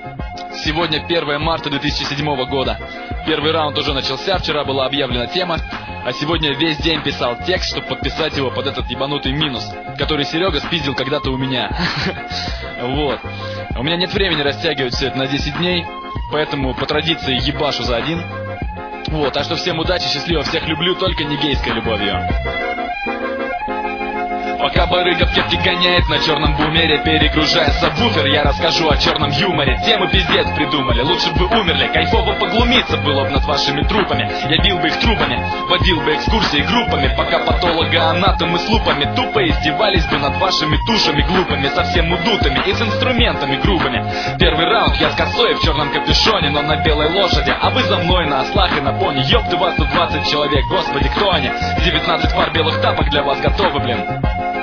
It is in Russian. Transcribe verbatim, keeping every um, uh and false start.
Сегодня первое марта две тысячи седьмого года. Первый раунд уже начался, вчера была объявлена тема, а сегодня весь день писал текст, чтобы подписать его под этот ебанутый минус, который Серега спиздил когда-то у меня. Вот. У меня нет времени растягивать все это на десять дней, поэтому по традиции ебашу за один. Вот, так что всем удачи, счастливо, всех люблю, только не гейской любовью. Пока барыга в кепке гоняет на черном бумере, перегружая сабвуфер, я расскажу о черном юморе. Темы пиздец придумали, лучше бы умерли. Кайфово поглумиться было бы над вашими трупами. Я бил бы их трупами, водил бы экскурсии группами, пока патологоанатомы с лупами тупо издевались бы над вашими тушами глупыми, совсем удутыми и с инструментами грубыми. Первый раунд я с косой в черном капюшоне, но на белой лошади, а вы за мной на ослах и на пони. Ёпты, вас тут двадцать человек, господи, кто они? девятнадцать пар белых тапок для вас готовы, блин.